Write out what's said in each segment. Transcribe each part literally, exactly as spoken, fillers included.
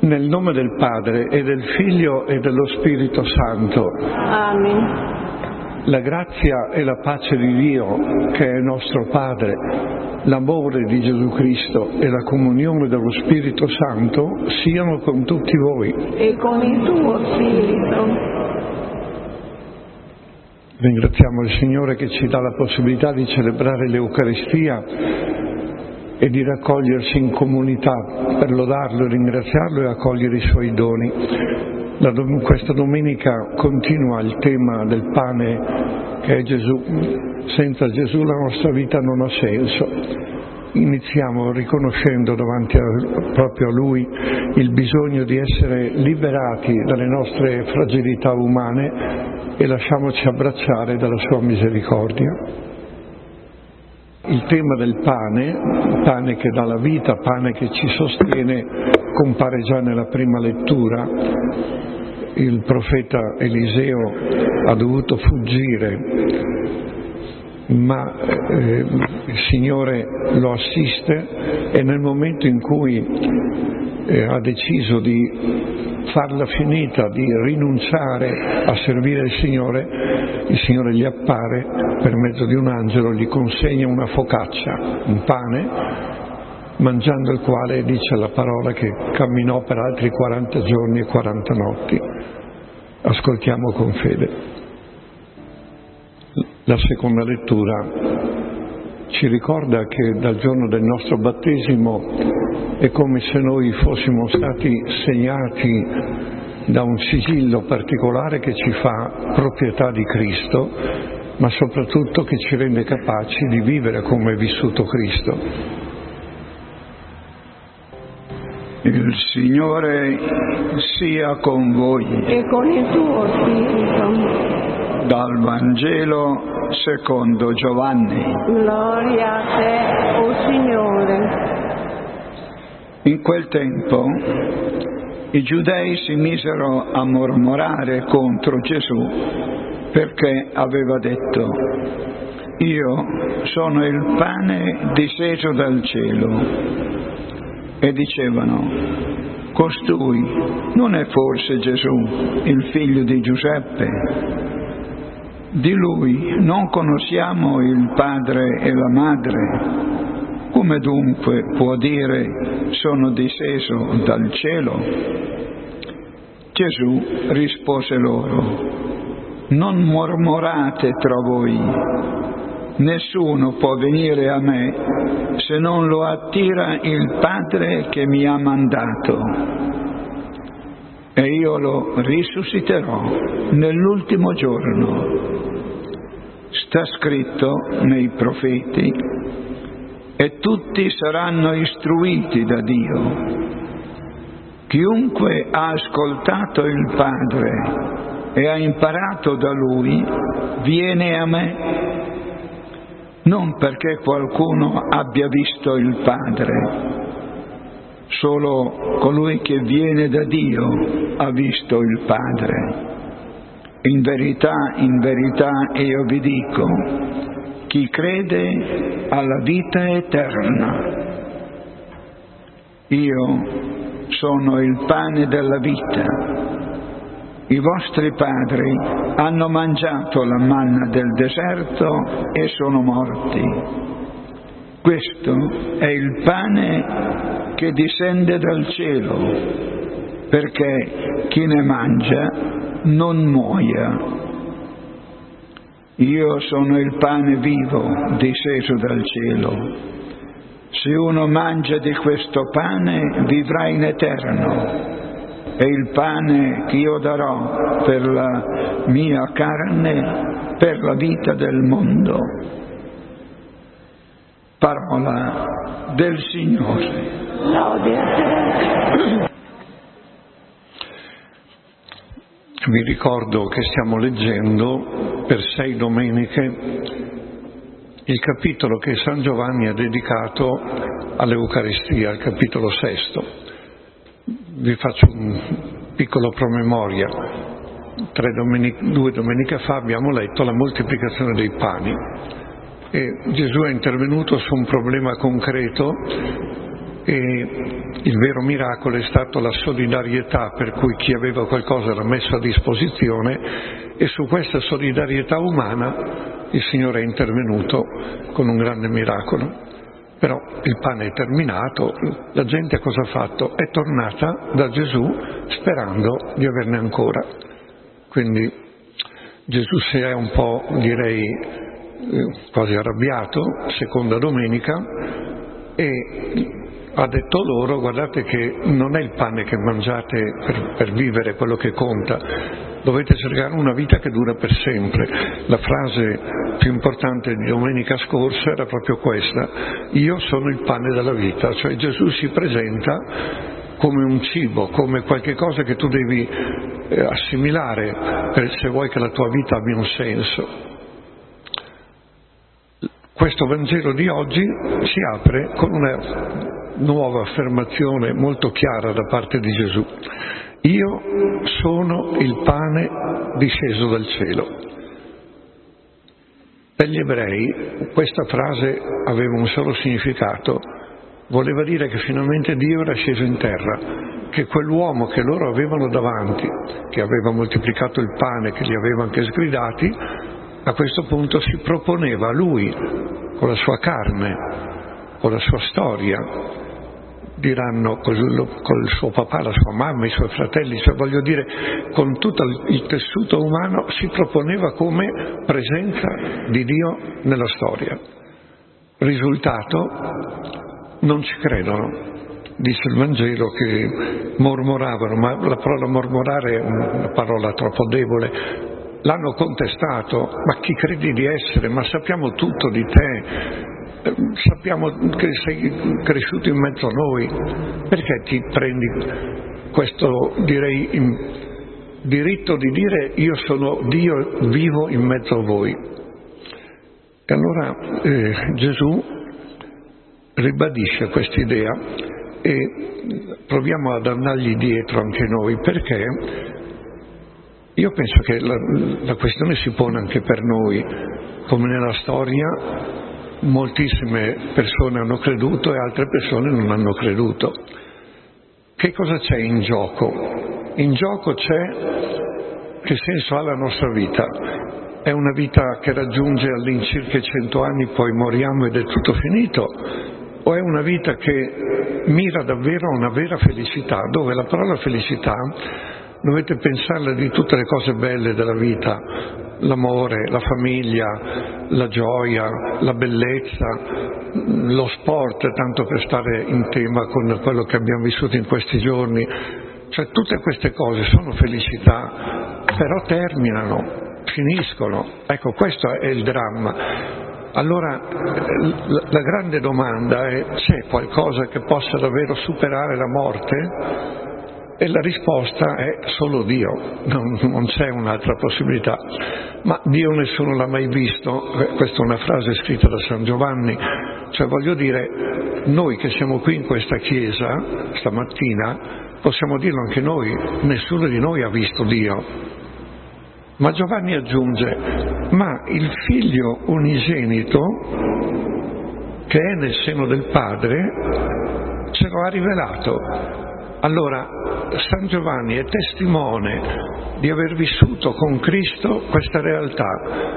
Nel nome del Padre e del Figlio e dello Spirito Santo. Amen. La grazia e la pace di Dio, che è nostro Padre, l'amore di Gesù Cristo e la comunione dello Spirito Santo siano con tutti voi. E con il tuo Spirito. Ringraziamo il Signore che ci dà la possibilità di celebrare l'Eucaristia e di raccogliersi in comunità per lodarlo, ringraziarlo e accogliere i suoi doni. La dom- questa domenica continua il tema del pane che è Gesù. Senza Gesù la nostra vita non ha senso. Iniziamo riconoscendo davanti a, proprio a Lui il bisogno di essere liberati dalle nostre fragilità umane e lasciamoci abbracciare dalla sua misericordia. Il tema del pane, pane che dà la vita, pane che ci sostiene, compare già nella prima lettura. Il profeta Eliseo ha dovuto fuggire, ma eh, il Signore lo assiste e nel momento in cui eh, ha deciso di farla finita, di rinunciare a servire il Signore, il Signore gli appare per mezzo di un angelo, gli consegna una focaccia, un pane, mangiando il quale dice la parola che camminò per altri quaranta giorni e quaranta notti. Ascoltiamo con fede. La seconda lettura ci ricorda che dal giorno del nostro battesimo è come se noi fossimo stati segnati da un sigillo particolare che ci fa proprietà di Cristo, ma soprattutto che ci rende capaci di vivere come è vissuto Cristo. Il Signore sia con voi. E con il tuo Spirito. Dal Vangelo secondo Giovanni. Gloria a te, o Signore. In quel tempo i giudei si misero a mormorare contro Gesù perché aveva detto: io sono il pane disceso dal cielo. E dicevano: costui non è forse Gesù, il figlio di Giuseppe? Di lui non conosciamo il padre e la madre. Come dunque può dire sono disceso dal cielo? Gesù rispose loro: non mormorate tra voi. Nessuno può venire a me se non lo attira il Padre che mi ha mandato, e io lo risusciterò nell'ultimo giorno. Sta scritto nei profeti: e tutti saranno istruiti da Dio. Chiunque ha ascoltato il Padre e ha imparato da Lui viene a me, non perché qualcuno abbia visto il Padre. Solo colui che viene da Dio ha visto il Padre. In verità, in verità io vi dico, chi crede ha la vita eterna. Io sono il pane della vita. I vostri padri hanno mangiato la manna del deserto e sono morti. Questo è il pane che discende dal cielo, perché chi ne mangia non muoia. Io sono il pane vivo disceso dal cielo. Se uno mangia di questo pane vivrà in eterno. E il pane che io darò per la mia carne, per la vita del mondo. Parola del Signore. Lode a te. Vi ricordo che stiamo leggendo per sei domeniche il capitolo che San Giovanni ha dedicato all'Eucaristia, il capitolo sesto. Vi faccio un piccolo promemoria. Tre domeniche, due domeniche fa abbiamo letto la moltiplicazione dei pani e Gesù è intervenuto su un problema concreto e il vero miracolo è stato la solidarietà, per cui chi aveva qualcosa l'ha messo a disposizione, e su questa solidarietà umana il Signore è intervenuto con un grande miracolo. Però il pane è terminato, la gente cosa ha fatto? È tornata da Gesù sperando di averne ancora. Quindi Gesù si è un po', direi, quasi arrabbiato, seconda domenica, e ha detto loro: guardate che non è il pane che mangiate per, per vivere quello che conta, dovete cercare una vita che dura per sempre. La frase più importante di domenica scorsa era proprio questa: io sono il pane della vita. Cioè Gesù si presenta come un cibo, come qualche cosa che tu devi eh, assimilare per, se vuoi che la tua vita abbia un senso. Questo Vangelo di oggi si apre con una nuova affermazione molto chiara da parte di Gesù: io sono il pane disceso dal cielo. Per gli ebrei questa frase aveva un solo significato: voleva dire che finalmente Dio era sceso in terra, che quell'uomo che loro avevano davanti, che aveva moltiplicato il pane, che li aveva anche sgridati, a questo punto si proponeva a lui, con la sua carne, con la sua storia, diranno col, col suo papà, la sua mamma, i suoi fratelli, cioè voglio dire con tutto il tessuto umano, si proponeva come presenza di Dio nella storia. Risultato: non ci credono. Dice il Vangelo che mormoravano, ma la parola mormorare è una parola troppo debole. L'hanno contestato: ma chi credi di essere? Ma sappiamo tutto di te, sappiamo che sei cresciuto in mezzo a noi, perché ti prendi questo, direi, diritto di dire io sono Dio vivo in mezzo a voi? E allora eh, Gesù ribadisce quest'idea e proviamo ad andargli dietro anche noi, perché io penso che la, la questione si pone anche per noi. Come nella storia moltissime persone hanno creduto e altre persone non hanno creduto. Che cosa c'è in gioco? In gioco c'è che senso ha la nostra vita. È una vita che raggiunge all'incirca cento anni, poi moriamo ed è tutto finito? O è una vita che mira davvero a una vera felicità, dove la parola felicità dovete pensarla di tutte le cose belle della vita: l'amore, la famiglia, la gioia, la bellezza, lo sport, tanto per stare in tema con quello che abbiamo vissuto in questi giorni. Cioè tutte queste cose sono felicità, però terminano, finiscono. Ecco, questo è il dramma. Allora la grande domanda è: c'è qualcosa che possa davvero superare la morte? E la risposta è solo Dio, non, non c'è un'altra possibilità. Ma Dio nessuno l'ha mai visto, questa è una frase scritta da San Giovanni, cioè voglio dire, noi che siamo qui in questa chiesa stamattina possiamo dirlo anche noi: nessuno di noi ha visto Dio. Ma Giovanni aggiunge: ma il figlio unigenito che è nel seno del Padre ce lo ha rivelato. Allora San Giovanni è testimone di aver vissuto con Cristo questa realtà,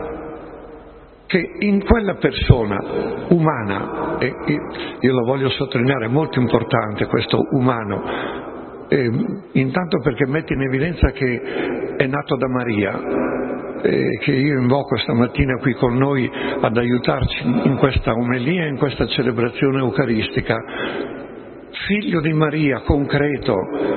che in quella persona umana, e io lo voglio sottolineare, è molto importante questo umano, eh, intanto perché mette in evidenza che è nato da Maria, eh, che io invoco stamattina qui con noi ad aiutarci in questa omelia, in questa celebrazione eucaristica. Figlio di Maria, concreto.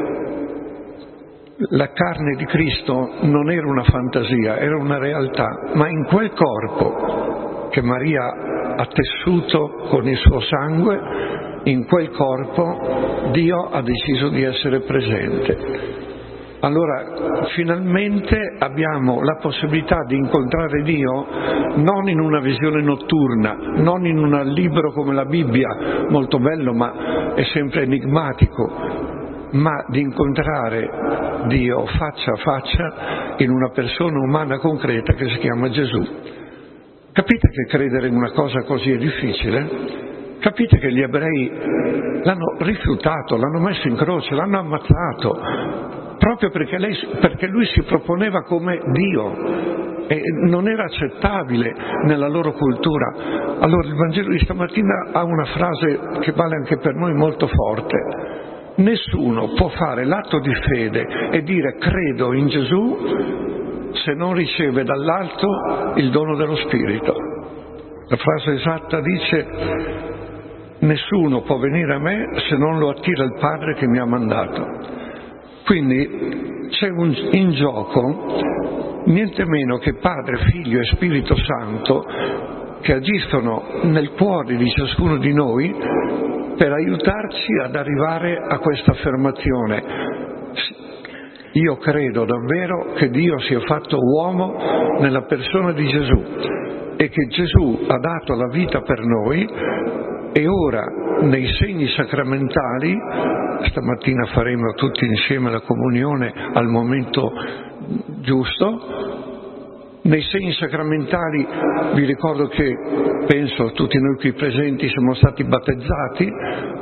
La carne di Cristo non era una fantasia, era una realtà, ma in quel corpo che Maria ha tessuto con il suo sangue, in quel corpo Dio ha deciso di essere presente. Allora finalmente abbiamo la possibilità di incontrare Dio non in una visione notturna, non in un libro come la Bibbia, molto bello ma è sempre enigmatico, ma di incontrare Dio faccia a faccia in una persona umana concreta che si chiama Gesù. Capite che credere in una cosa così è difficile? Capite che gli ebrei l'hanno rifiutato, l'hanno messo in croce, l'hanno ammazzato, proprio perché, lei, perché lui si proponeva come Dio e non era accettabile nella loro cultura. Allora il Vangelo di stamattina ha una frase che vale anche per noi molto forte. Nessuno può fare l'atto di fede e dire credo in Gesù se non riceve dall'alto il dono dello Spirito. La frase esatta dice: nessuno può venire a me se non lo attira il Padre che mi ha mandato. Quindi c'è un, in gioco niente meno che Padre, Figlio e Spirito Santo che agiscono nel cuore di ciascuno di noi per aiutarci ad arrivare a questa affermazione: io credo davvero che Dio sia fatto uomo nella persona di Gesù e che Gesù ha dato la vita per noi, e ora nei segni sacramentali, stamattina faremo tutti insieme la comunione al momento giusto, nei segni sacramentali vi ricordo che, penso tutti noi qui presenti, siamo stati battezzati,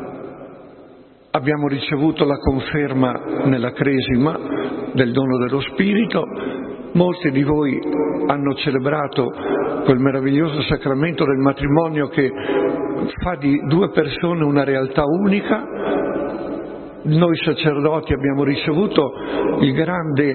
abbiamo ricevuto la conferma nella cresima del dono dello Spirito, molti di voi hanno celebrato quel meraviglioso sacramento del matrimonio che fa di due persone una realtà unica. Noi sacerdoti abbiamo ricevuto il grande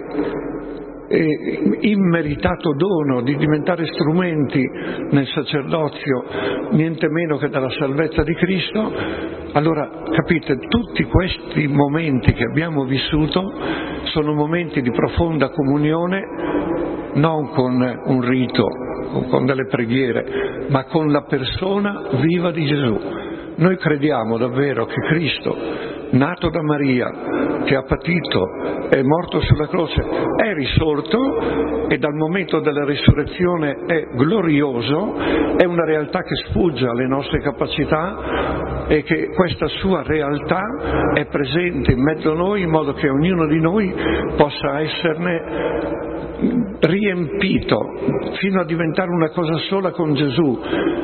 e immeritato dono di diventare strumenti nel sacerdozio, niente meno che dalla salvezza di Cristo. Allora, capite, tutti questi momenti che abbiamo vissuto sono momenti di profonda comunione, non con un rito o con delle preghiere, ma con la persona viva di Gesù. Noi crediamo davvero che Cristo, nato da Maria, che ha patito, è morto sulla croce, è risorto e dal momento della risurrezione è glorioso, è una realtà che sfugge alle nostre capacità e che questa sua realtà è presente in mezzo a noi in modo che ognuno di noi possa esserne riempito fino a diventare una cosa sola con Gesù.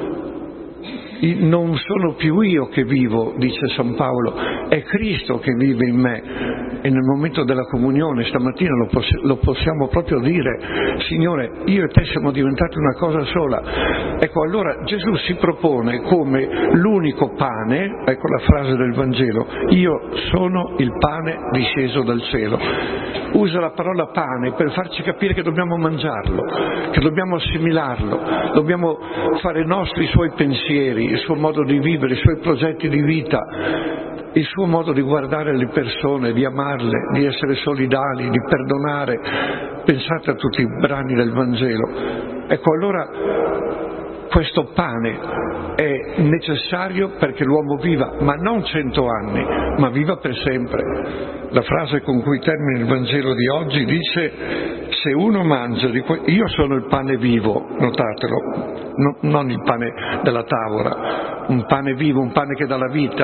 Non sono più io che vivo, dice San Paolo, è Cristo che vive in me. E nel momento della comunione stamattina lo, poss- lo possiamo proprio dire: Signore, io e te siamo diventati una cosa sola. Ecco, allora Gesù si propone come l'unico pane, ecco la frase del Vangelo: io sono il pane disceso dal cielo. Usa la parola pane per farci capire che dobbiamo mangiarlo, che dobbiamo assimilarlo, dobbiamo fare nostri i suoi pensieri, il suo modo di vivere, i suoi progetti di vita, il suo modo di guardare le persone, di amarle, di essere solidali, di perdonare. Pensate a tutti i brani del Vangelo. Ecco, allora questo pane è necessario perché l'uomo viva, ma non cento anni, ma viva per sempre. La frase con cui termina il Vangelo di oggi dice: se uno mangia di que- io sono il pane vivo, notatelo, no, non il pane della tavola, un pane vivo, un pane che dà la vita.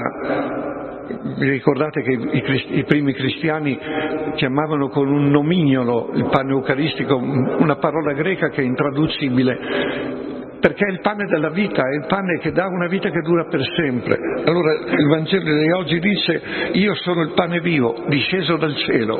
Vi ricordate che i, cristi- i primi cristiani chiamavano con un nomignolo il pane eucaristico, una parola greca che è intraducibile, perché è il pane della vita, è il pane che dà una vita che dura per sempre. Allora il Vangelo di oggi dice: io sono il pane vivo, disceso dal cielo.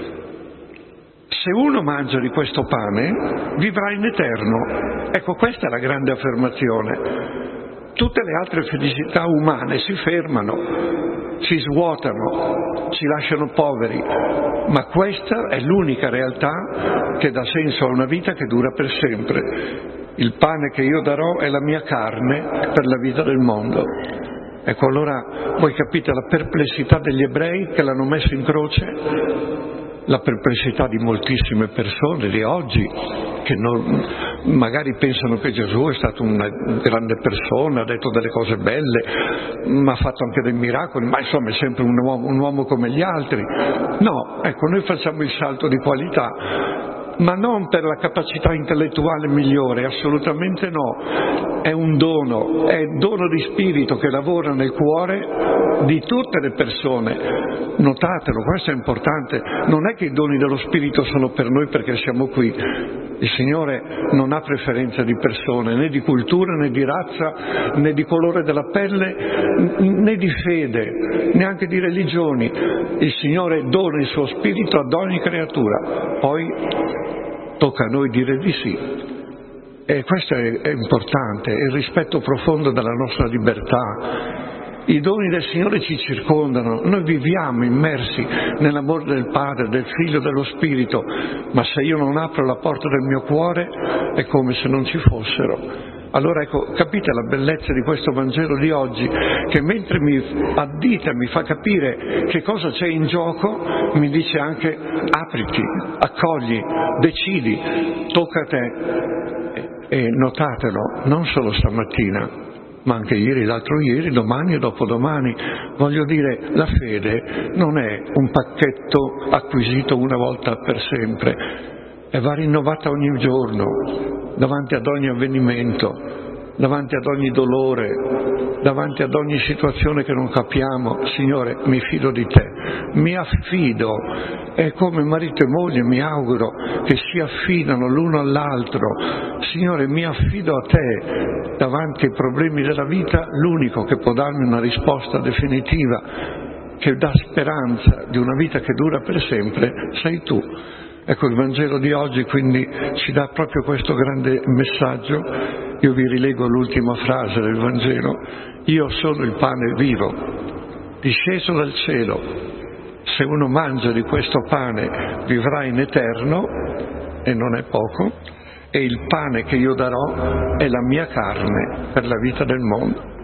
Se uno mangia di questo pane, vivrà in eterno. Ecco, questa è la grande affermazione. Tutte le altre felicità umane si fermano, si svuotano, ci lasciano poveri, ma questa è l'unica realtà che dà senso a una vita che dura per sempre. Il pane che io darò è la mia carne per la vita del mondo. Ecco, allora voi capite la perplessità degli ebrei che l'hanno messo in croce, la perplessità di moltissime persone di oggi che non, magari pensano che Gesù è stato una grande persona, ha detto delle cose belle, ma ha fatto anche dei miracoli, ma insomma è sempre un uomo, un uomo come gli altri. No, ecco, noi facciamo il salto di qualità ma non per la capacità intellettuale migliore, assolutamente no. È un dono, è il dono di spirito che lavora nel cuore di tutte le persone. Notatelo, questo è importante. Non è che i doni dello spirito sono per noi perché siamo qui. Il Signore non ha preferenza di persone, né di cultura, né di razza, né di colore della pelle, né di fede, neanche di religioni. Il Signore dona il suo spirito ad ogni creatura. Poi tocca a noi dire di sì. E questo è, è importante, è il rispetto profondo della nostra libertà. I doni del Signore ci circondano, noi viviamo immersi nell'amore del Padre, del Figlio, dello Spirito, ma se io non apro la porta del mio cuore è come se non ci fossero. Allora ecco, capite la bellezza di questo Vangelo di oggi, che mentre mi addita, mi fa capire che cosa c'è in gioco, mi dice anche apriti, accogli, decidi, tocca a te. E notatelo, non solo stamattina, ma anche ieri, l'altro ieri, domani e dopodomani. Voglio dire, la fede non è un pacchetto acquisito una volta per sempre, e va rinnovata ogni giorno, davanti ad ogni avvenimento, davanti ad ogni dolore, davanti ad ogni situazione che non capiamo. Signore, mi fido di te, mi affido. È come marito e moglie, mi auguro che si affidano l'uno all'altro. Signore, mi affido a te davanti ai problemi della vita. L'unico che può darmi una risposta definitiva, che dà speranza di una vita che dura per sempre, sei tu. Ecco, il Vangelo di oggi quindi ci dà proprio questo grande messaggio. Io vi rilego l'ultima frase del Vangelo: io sono il pane vivo, disceso dal cielo. Se uno mangia di questo pane vivrà in eterno, e non è poco, e il pane che io darò è la mia carne per la vita del mondo.